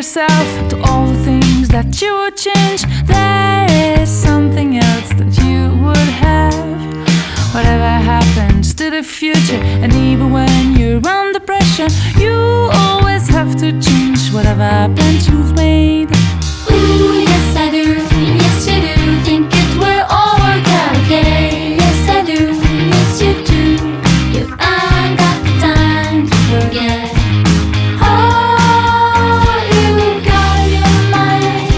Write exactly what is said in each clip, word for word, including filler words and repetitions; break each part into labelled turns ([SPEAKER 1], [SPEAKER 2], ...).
[SPEAKER 1] yourself to all the things that you would change, there is something else that you would have. Whatever happens to the future, and even when you're under pressure, you always have to change whatever plans you've made.
[SPEAKER 2] Ooh, yes I do, yes you do. Think it will all work out okay. Yes I do, yes you do. You ain't got the time to forget. Oh, you got in your mind.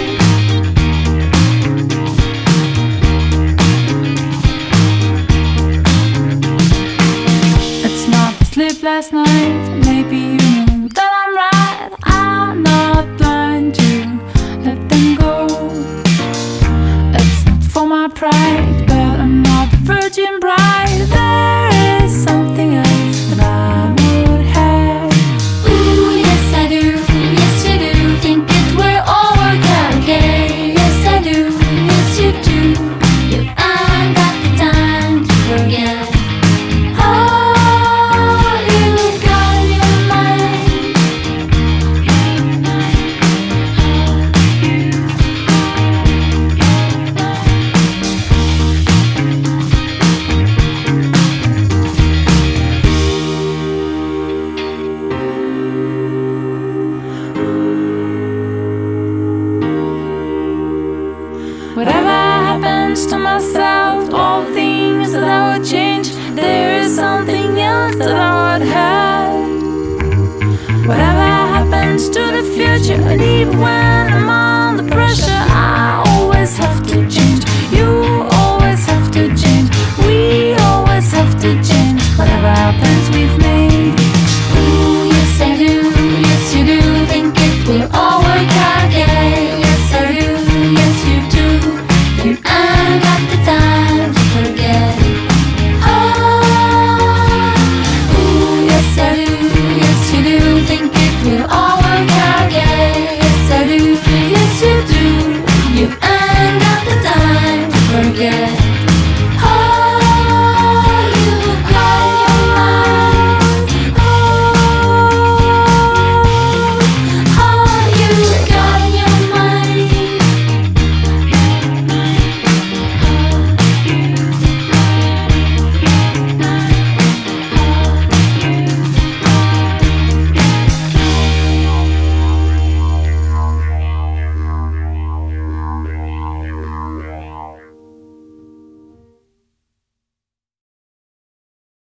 [SPEAKER 1] It's not the sleepless night. Maybe you know that I'm right. I'm not blind to let them go. It's not for my pride, but I'm not virgin bride. There is something else that I would have.
[SPEAKER 2] Ooh, yes I do, yes you do. Think it will all work out okay. Yes I do, yes you do. You ain't got the time to forget. Oh, you got in your mind.
[SPEAKER 1] Whatever happens to myself, all the things that I would change, there is something else that I would have. Whatever happens to the future, and even when I'm under pressure, I always